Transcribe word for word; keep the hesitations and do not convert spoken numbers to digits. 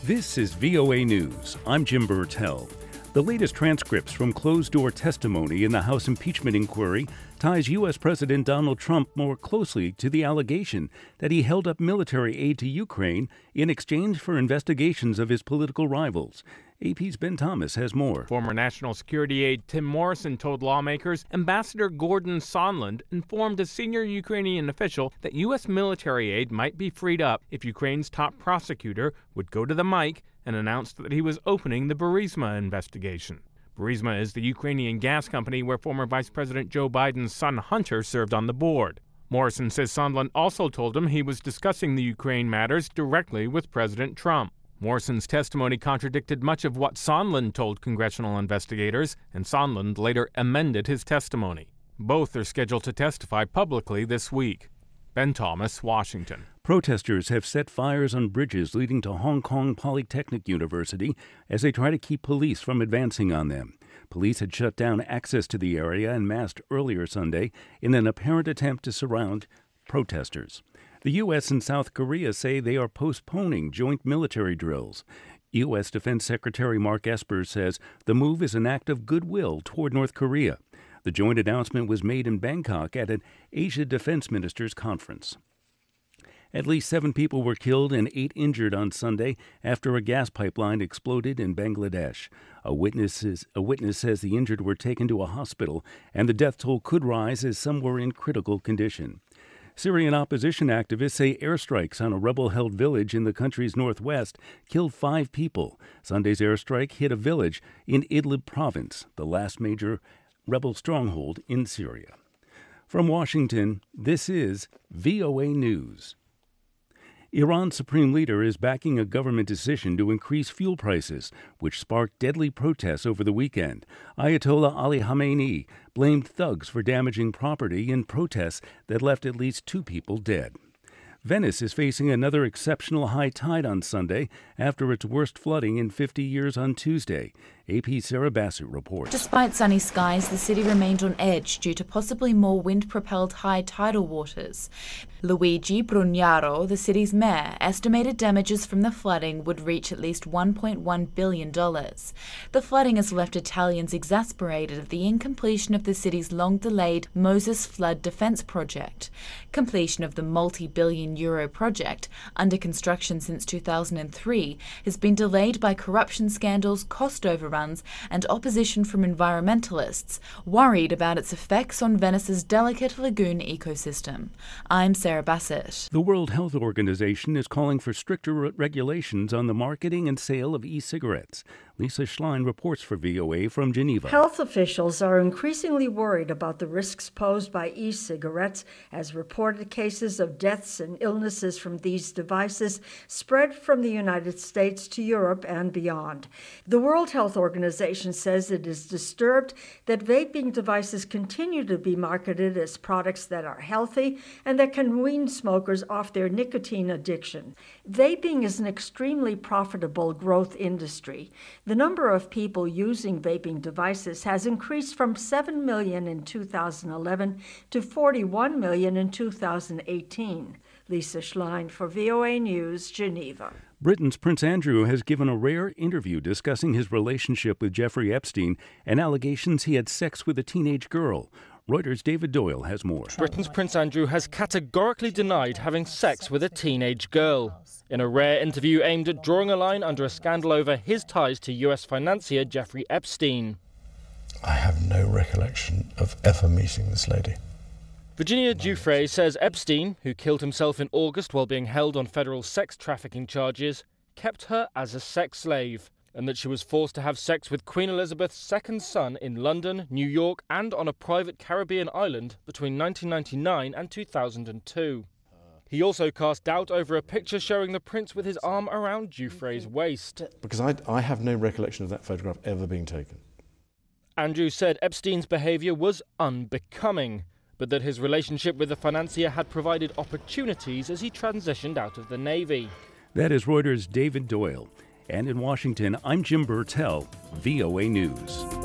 This is V O A News. I'm Jim Burtell. The latest transcripts from closed-door testimony in the House impeachment inquiry ties U S. President Donald Trump more closely to the allegation that he held up military aid to Ukraine in exchange for investigations of his political rivals. A P's Ben Thomas has more. Former National Security aide Tim Morrison told lawmakers Ambassador Gordon Sondland informed a senior Ukrainian official that U S military aid might be freed up if Ukraine's top prosecutor would go to the mic and announce that he was opening the Burisma investigation. Burisma is the Ukrainian gas company where former Vice President Joe Biden's son Hunter served on the board. Morrison says Sondland also told him he was discussing the Ukraine matters directly with President Trump. Morrison's testimony contradicted much of what Sondland told congressional investigators, and Sondland later amended his testimony. Both are scheduled to testify publicly this week. Ben Thomas, Washington. Protesters have set fires on bridges leading to Hong Kong Polytechnic University as they try to keep police from advancing on them. Police had shut down access to the area and massed earlier Sunday in an apparent attempt to surround protesters. The U S and South Korea say they are postponing joint military drills. U S. Defense Secretary Mark Esper says the move is an act of goodwill toward North Korea. The joint announcement was made in Bangkok at an Asia Defense Ministers Conference. At least seven people were killed and eight injured on Sunday after a gas pipeline exploded in Bangladesh. A witness, is, a witness says the injured were taken to a hospital, and the death toll could rise as some were in critical condition. Syrian opposition activists say airstrikes on a rebel-held village in the country's northwest killed five people. Sunday's airstrike hit a village in Idlib province, the last major rebel stronghold in Syria. From Washington, this is V O A News. Iran's supreme leader is backing a government decision to increase fuel prices, which sparked deadly protests over the weekend. Ayatollah Ali Khamenei blamed thugs for damaging property in protests that left at least two people dead. Venice is facing another exceptional high tide on Sunday after its worst flooding in fifty years on Tuesday. A P's Sarah Bassett reports. Despite sunny skies, the city remained on edge due to possibly more wind-propelled high tidal waters. Luigi Brugnaro, the city's mayor, estimated damages from the flooding would reach at least one point one billion dollars. The flooding has left Italians exasperated at the incompletion of the city's long-delayed Moses Flood Defense Project. Completion of the multi-billion euro project, under construction since two thousand three, has been delayed by corruption scandals, cost overruns, and opposition from environmentalists, worried about its effects on Venice's delicate lagoon ecosystem. I'm Sarah Bassett. The World Health Organization is calling for stricter regulations on the marketing and sale of e-cigarettes. Lisa Schlein reports for V O A from Geneva. Health officials are increasingly worried about the risks posed by e-cigarettes as reported cases of deaths and illnesses from these devices spread from the United States to Europe and beyond. The World Health Organization says it is disturbed that vaping devices continue to be marketed as products that are healthy and that can wean smokers off their nicotine addiction. Vaping is an extremely profitable growth industry. The number of people using vaping devices has increased from seven million in two thousand eleven to forty-one million in two thousand eighteen. Lisa Schlein for V O A News, Geneva. Britain's Prince Andrew has given a rare interview discussing his relationship with Jeffrey Epstein and allegations he had sex with a teenage girl. Reuters' David Doyle has more. Britain's Prince Andrew has categorically denied having sex with a teenage girl. In a rare interview aimed at drawing a line under a scandal over his ties to U S financier Jeffrey Epstein. I have no recollection of ever meeting this lady. Virginia Giuffre says Epstein, who killed himself in August while being held on federal sex trafficking charges, kept her as a sex slave, and that she was forced to have sex with Queen Elizabeth's second son in London, New York, and on a private Caribbean island between nineteen ninety-nine and two thousand two. He also cast doubt over a picture showing the prince with his arm around Giuffre's waist. Because I, I have no recollection of that photograph ever being taken. Andrew said Epstein's behaviour was unbecoming, but that his relationship with the financier had provided opportunities as he transitioned out of the Navy. That is Reuters' David Doyle. And in Washington, I'm Jim Burtell, V O A News.